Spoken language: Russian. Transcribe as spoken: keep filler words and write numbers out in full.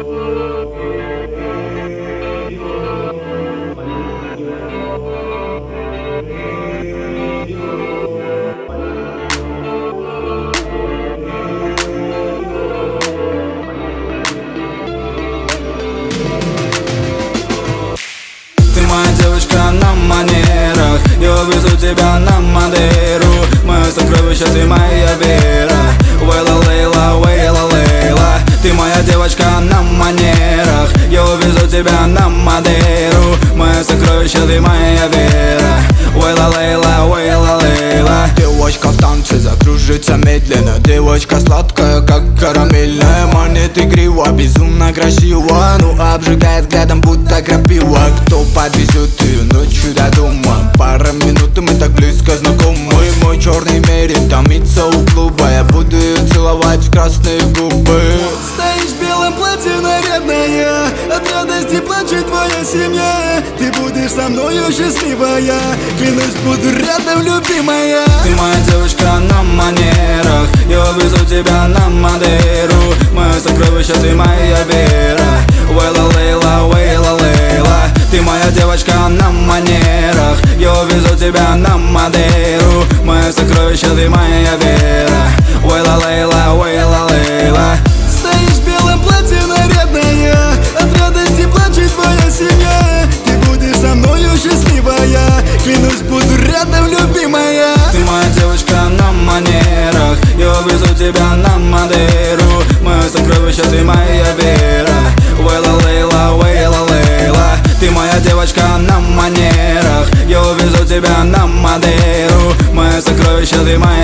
Моя девочка на манерах, я увезу тебя на Мадейру. Мое сокровище, ты моя вера. Вейла Лейла, Вейла Лейла. Ты моя девочка на манерах, я увезу тебя на Мадейру. Мое сокровище, ты моя вера. Вейла Лейла, Вейла Лейла. Девочка в танце закружится медленно. Девочка сладкая, как карамельная. Манит игриво, безумно красиво. Ну обжигает взглядом, будто крапива. Кто подвезет ее ночью до дома? Пара минут, и мы так близко знакомы. Мой черный мерин томится у клуба. Я буду ее целовать в красные губы. Стоишь в белом платье нарядная, от радости плачет твоя семья. Ты будешь со мною счастливая, клянусь, буду рядом, любимая. Ты моя девочка на манерах, я увезу тебя на Мадейру. Мое сокровище, ты моя вера. Вейла Лейла, Вейла Лейла. Ты моя девочка на манерах, я увезу тебя на Мадейру. Мое сокровище, ты моя вера. Вейла Лейла, Вейла Лейла. Стоишь в белом платье нарядная, от радости плачет твоя семья. Ты будешь со мною счастливая, клянусь, буду рядом, любимая. Ты моя девочка на манерах, я увезу тебя на Мадейру. Мое сокровище, ты моя вера. Вейла Лейла, Вейла Лейла. Ты моя девочка на манерах, я увезу тебя на Мадейру. Мое сокровище, ты моя